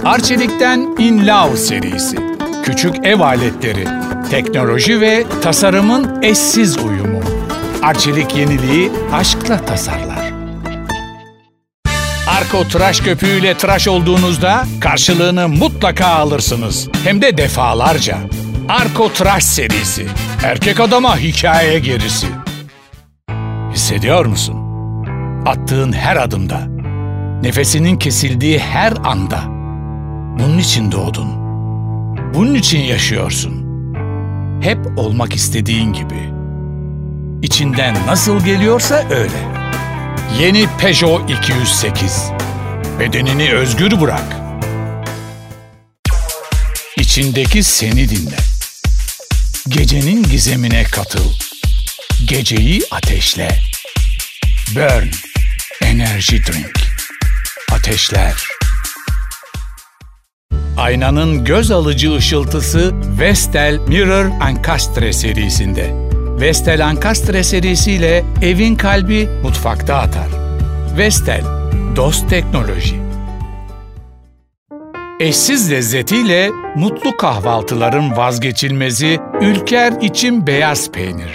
Arçelik'ten In Love serisi. Küçük ev aletleri, teknoloji ve tasarımın eşsiz uyumu. Arçelik yeniliği aşkla tasarlar. Arko tıraş köpüğüyle tıraş olduğunuzda karşılığını mutlaka alırsınız. Hem de defalarca. Arko Tıraş serisi. Erkek adama hikaye gerisi. Hissediyor musun? Attığın her adımda, nefesinin kesildiği her anda. Bunun için doğdun. Bunun için yaşıyorsun. Hep olmak istediğin gibi. İçinden nasıl geliyorsa öyle. Yeni Peugeot 208. Bedenini özgür bırak. İçindeki seni dinle. Gecenin gizemine katıl. Geceyi ateşle. Burn. Energy Drink. Ateşler. Aynanın göz alıcı ışıltısı Vestel Mirror Ancastre serisinde. Vestel Ancastre serisiyle evin kalbi mutfakta atar. Vestel, dost teknoloji. Eşsiz lezzetiyle mutlu kahvaltıların vazgeçilmezi Ülker İçim Beyaz Peynir.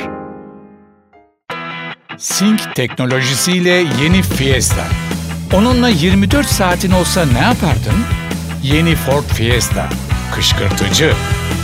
Sync teknolojisiyle yeni Fiesta. Onunla 24 saatin olsa ne yapardın? Yeni Ford Fiesta. Kışkırtıcı,